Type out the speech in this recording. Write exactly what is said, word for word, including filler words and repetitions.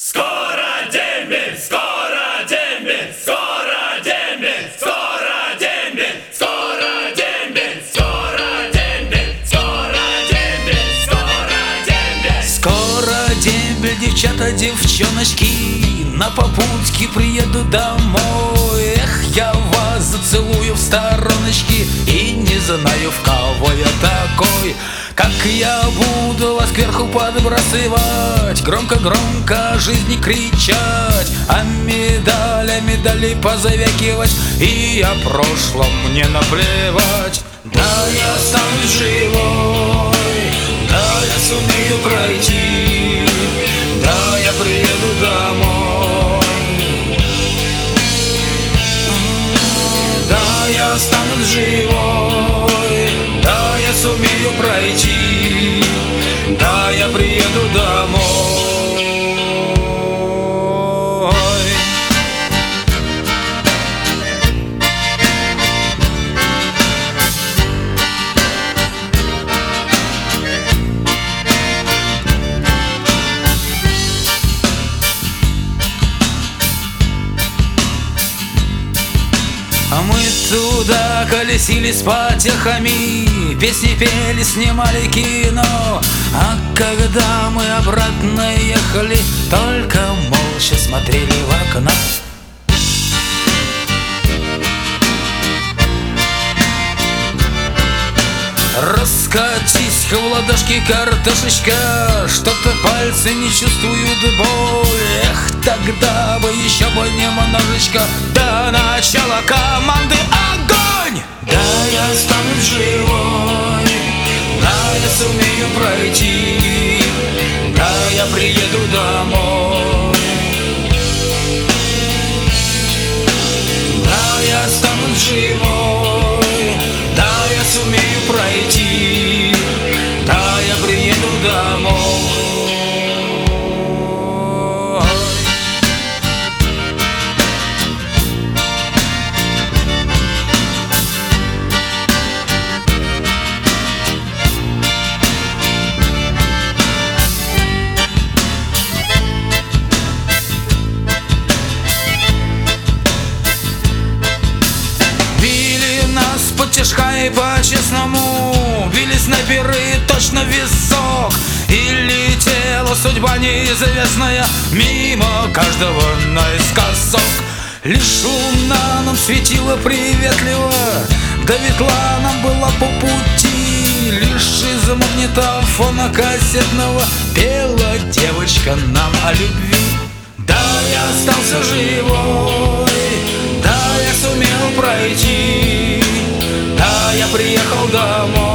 Скоро дембель, скоро дембель, скоро дембель, скоро дембель, скоро дембель, скоро дембель, скоро дембель, скоро дембель. Скоро дембель, девчата, девчоночки, на попутке приеду домой. Эх, я вас зацелую в стороночки и не знаю, в кого я такой. Как я буду вас кверху подбрасывать, громко-громко жизни кричать, а медали, медали позавякивать, и о прошлом мне наплевать. Да, я останусь живой, да, я сумею пройти, да, я приеду домой. Да, я останусь живой, да, я сумею пройти, да, я приеду домой. А мы туда колесили с потехами, песни пели, снимали кино. А когда мы обратно ехали, только молча смотрели в окно. Раскатись в ладошки, картошечка, что-то пальцы не чувствуют боль. Эх, тогда бы еще бы немножечко до начала команды огонь. Да, я останусь живой, да, я сумею пройти, да, я приеду домой. Да, я останусь живой, да, я сумею пройти, да, я приеду домой. Потешка и по-честному били снайперы точно в висок, и летела судьба неизвестная мимо каждого наискосок. Лишь луна нам светила приветливо, да ветла нам была по пути. Лишь из магнитофона кассетного пела девочка нам о любви. Да, я остался живой, да, я сумел пройти, да, я приехал домой.